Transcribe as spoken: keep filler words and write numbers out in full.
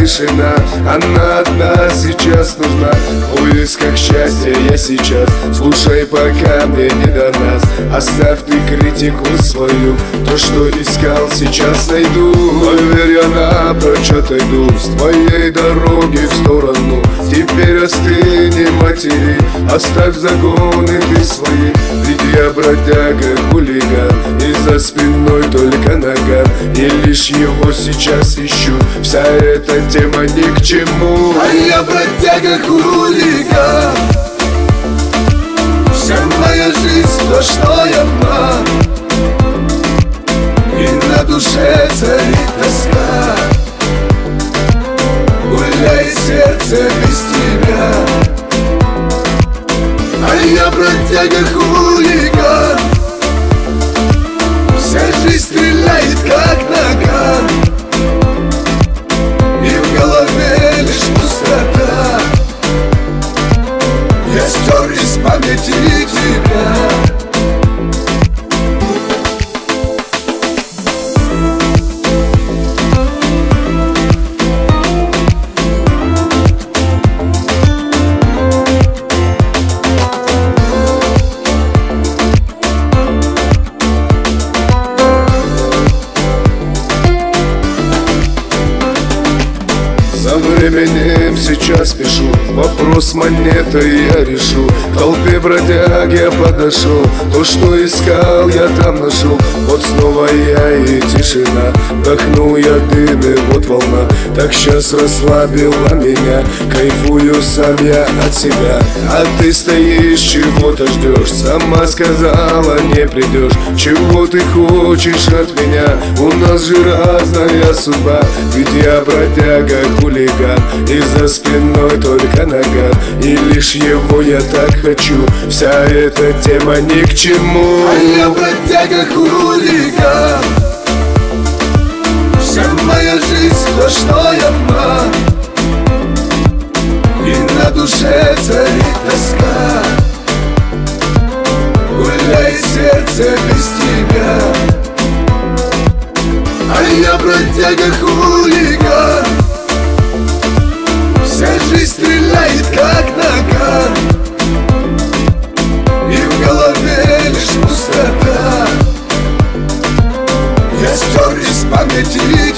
тишина, она одна сейчас нужна. В поисках счастья я сейчас, слушай, пока мне не до нас. Оставь ты критику свою, то, что искал, сейчас найду. Поверь, я напрочь отойду с твоей дороги в сторону. Теперь остыни, матери, оставь загоны ты свои. Ведь я бродяга, хулиган, и за спиной только наган. И лишь его сейчас ищу, вся эта тема ни к чему. А я бродяга, хулиган, вся моя жизнь то, что я маг. И на душе царит тоска, гуляет сердце без тебя. А я бродяга, хулиган, вся жизнь стреляет как наган, и в голове лишь пустота. Я стер из памяти тебя. За временем сейчас пишу, вопрос монеты я решу. К толпе бродяг я подошел, то, что искал, я там нашел. Вот снова я и тишина, вдохнул я дым и вот волна. Так сейчас расслабила меня, кайфую сам я от себя. А ты стоишь, чего-то ждешь, сама сказала не придешь. Чего ты хочешь от меня, у нас же разная судьба. Ведь я бродяга, хулиган, и за спиной только наган. И лишь его я так хочу, вся эта тема ни к чему. А я бродяга, хулиган, вся моя жизнь то, что я маг. И на душе царит тоска, гуляет сердце без тебя. А я бродяга, хулиган, вся жизнь стреляет как наган, и в голове лишь пустота. Я стер из памяти